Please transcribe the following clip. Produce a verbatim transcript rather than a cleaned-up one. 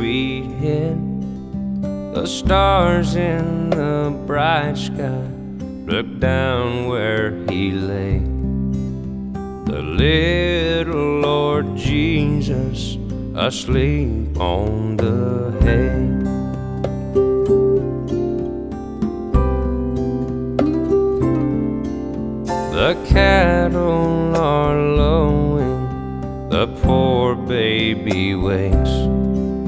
street hid. The stars in the bright sky looked down where he lay. The little Lord Jesus asleep on the hay. The cattle are lowing, the poor baby wakes.